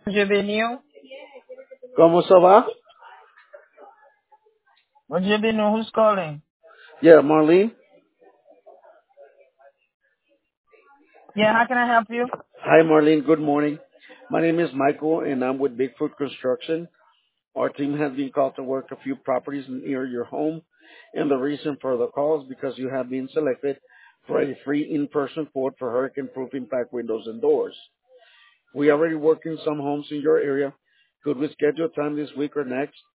Bienvenue. ¿Cómo se va? Bienvenue. Who's calling? Yeah, Marlene. Yeah, how can I help you? Hi, Marlene. Good morning. My name is Michael, and I'm with Bigfoot Construction. Our team has been called to work a few properties near your home, and the reason for the call is because you have been selected for a free in-person quote for hurricane-proof impact windows and doors. We are already working some homes in your area. Could we schedule time this week or next